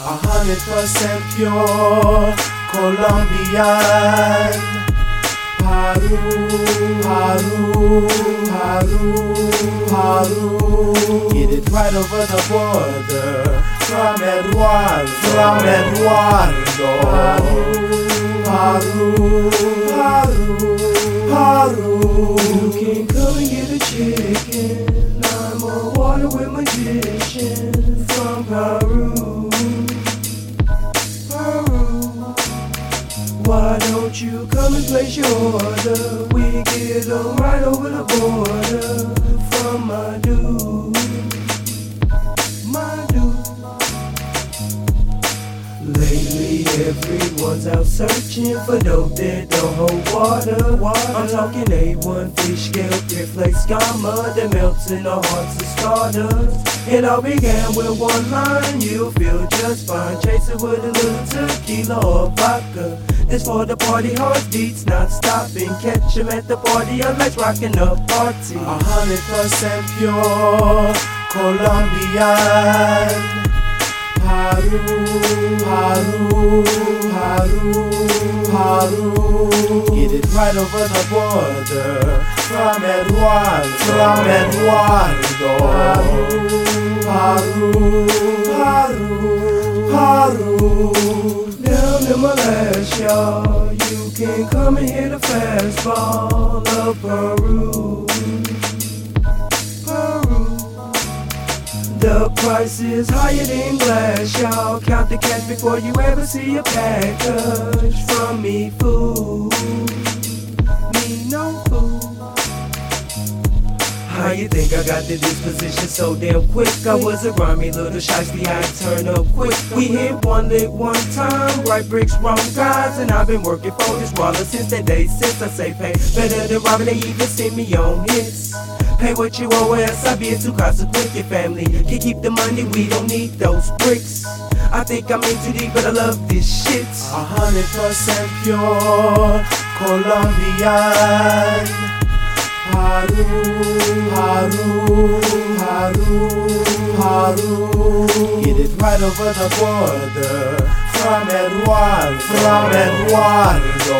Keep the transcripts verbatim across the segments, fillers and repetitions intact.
A hundred percent pure Colombian. Peru, Peru, Peru, Peru. Get it right over the border. From Eduardo, from Eduardo. Peru, Peru, Peru. You can come and get a chicken. I'm a water with magician from Peru. Peru. Why don't you come and place your order? We get them right over the border from my dude. My dude. Lately everyone's out searching for dope that don't hold water. water. I'm talking A one, fish scale, clear flakes, gamma that melts in the hearts of stardust. It all began with one line, you'll feel just fine. Chase it with a little tequila or vodka. This for the party, heartbeats not stopping. Catch 'em at the party, I'm like rocking a party. A hundred percent pure Colombian. Peru, Peru, Peru, Peru. Get it right over the border. From Eduardo, from Eduardo. Peru, Peru, Peru. Down in Malaysia, you can come and hit a fastball of Peru. The price is higher than glass, y'all. Count the cash before you ever see a package from me, fool. Me no fool. How you think I got the disposition so damn quick? I was a grimy little shiesty, I turn up quick. We hit one lick one time, right bricks, wrong guys. And I've been working for this wallet since that day, since I say pay better than robbing, they even send me on hits. Pay what you owe, else I be too consequent. Your family can keep the money, we don't need those bricks. I think I'm in too deep, but I love this shit. A hundred percent pure Colombian. Peru, Peru, Peru, Peru. Get it right over the border. From Eduardo, from Eduardo.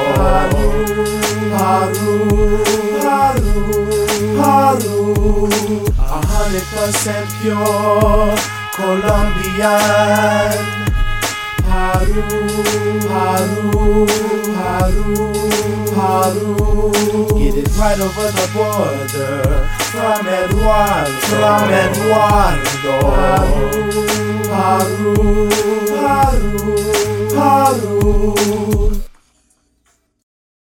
Peru, Peru, Peru. A hundred percent pure Colombian. Peru, Peru, Peru, Peru. Get it right over the border. From Eduardo, from Eduardo. Peru, Peru, Peru, Peru.